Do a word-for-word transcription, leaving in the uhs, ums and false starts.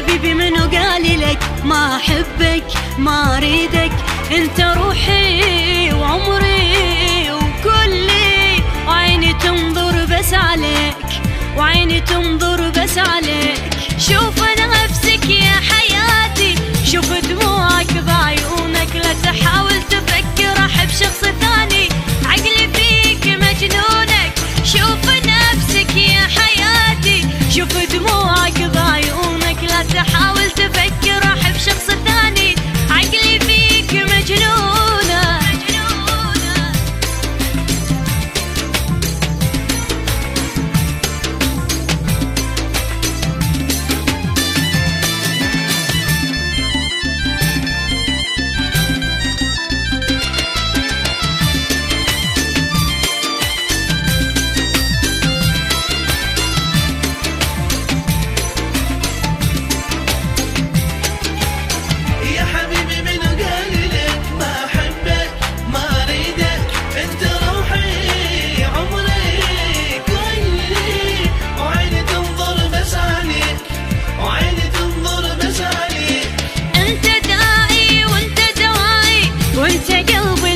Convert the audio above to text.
حبيبي منو قالي لك ما احبك ما اريدك؟ انت روحي وعمري وكلي، وعيني تنظر بس عليك، وعيني تنظر بس عليك. شوف نفسك يا حياتي، شوف دموعك بعيونك، لا تحاول تفكر احب شخص ثاني، عقلي فيك مجنونك. شوف نفسك يا حياتي، شوف دموعك بعيونك، لا تحاول تفكر احب شخص ثاني، عقلي فيك مجنونة. انت قلبي